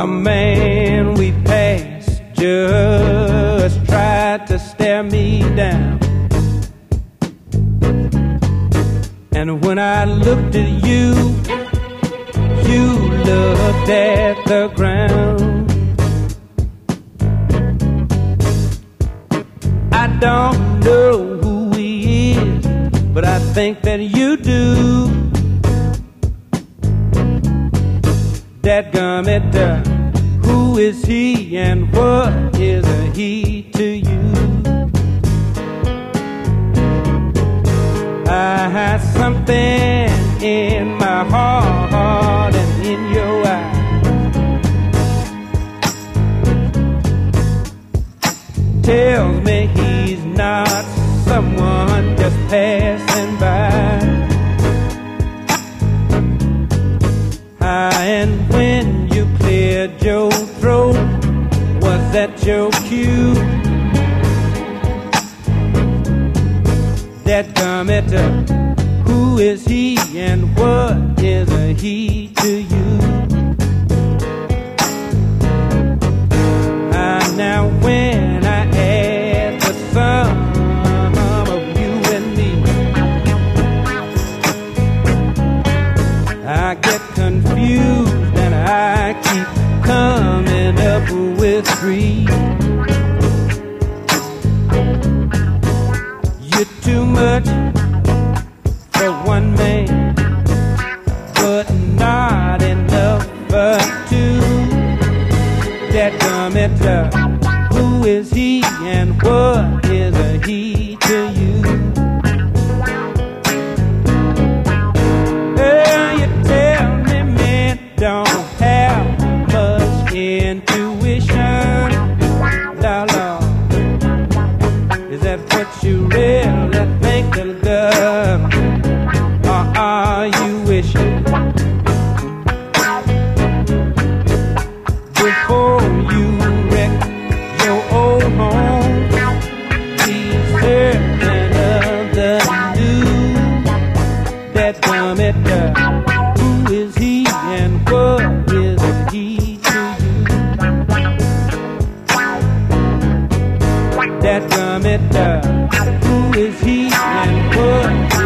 man we passed just tried to stare me down. And when I looked at you, you looked at the ground. I don't know who he is, but I think that you do. Dadgummit, who is he and what is a he to you? I had something in my heart and in your eyes. Tells me he's not someone just passing by. And when you cleared your throat, was that your cue? Dadgummit, who is he and what is a he to you? Now when I add the sum of you and me, I get confused and I keep coming up with three. You're too much for one man, but not enough for two. Dadgummit, who is he and what is a he to you? You tell me men don't have much intuition. La la, is that what you really think, little girl? Or are you wishing before you wreck your old home? Be certain of the new. Dadgummit, who is he and what is he to you? Dadgummit, who is he and what